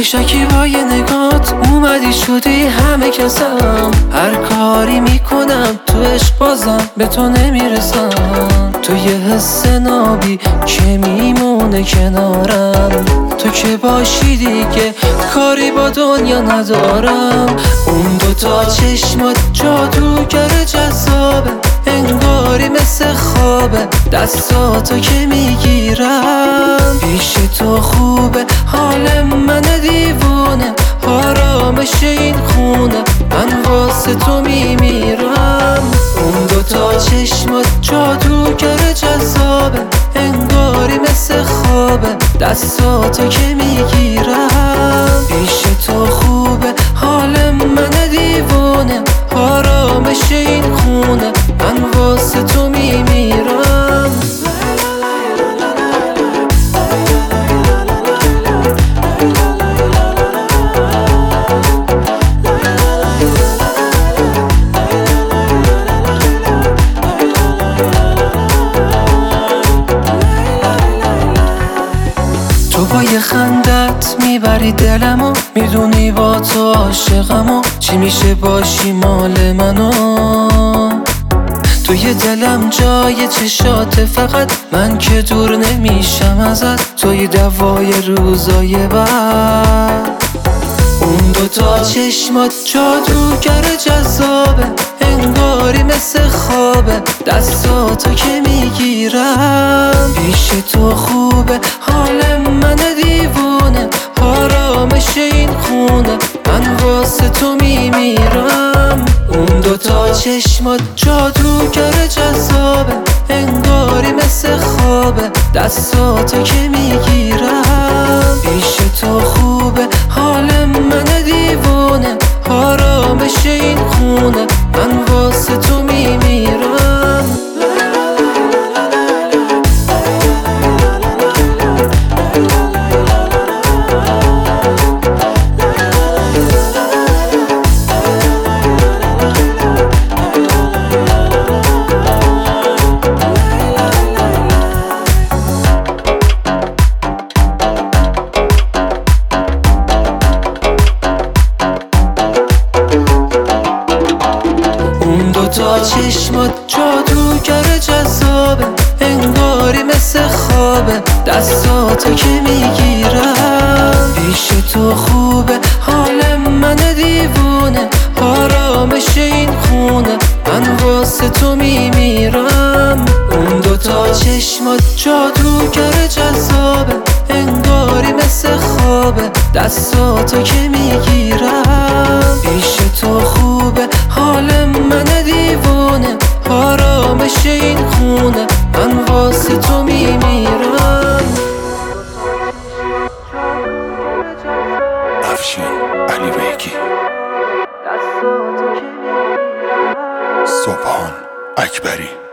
پوشکی با یه نگات اومدی شدی همه کسم. هر کاری میکنم تو عشق بازم به تو نمیرسم. تو یه حس نابی که میمونه کنارم. تو که باشی دیگه کاری با دنیا ندارم. اون دوتا چشمات جادوگر جذابه، انگاری مثل خوابه دستاتو که میگیرم. پیش تو خوبه حال من دیوونه، آرامش این خونه من واسه تو میمیرم. اون دوتا چشمات جادوگر جذابه، انگاری مثل خوابه دستاتو که میگیرم. پیش تو خوبه حال من دیوونه، آرامش این خونه من واسه تو میمیرم. تو با یه خندت میبری دلمو، میدونی با تو عاشقمو، چی میشه باشی مال منو. تو یه دلم جای چشات فقط، من که دور نمیشم ازت، توی دوای روزای بعد. اون دوتا چشمات جادوگر جذابه، انگاری مثل خوابه دستاتو که میگیرم. پیش تو خوبه حال من دیوونه، آرامش این خونه من واسه تو میمیرم. اون دوتا چشمات جادوگر جذابه، انگاری مثل خوابه دستاتو که میگیرم. پیش تو خوبه حال من دیوونه، آرامش این خونه من واسه تو میمیرم. دوتا چشمات جادوگر جذابه، انگاری مثل خوابه دستاتو که میگیرم. پیش تو خوبه حال من دیوونه، آرامش این خونه من واسه تو میمیرم. اون دوتا چشمات جادوگر جذابه، انگاری مثل خوابه دستاتو که میگیرم. پیش تو خوبه حال من دیوونه، آرامش این خونه من واسه تو میمیرم. افشین علی بیگی، سبحان اکبری.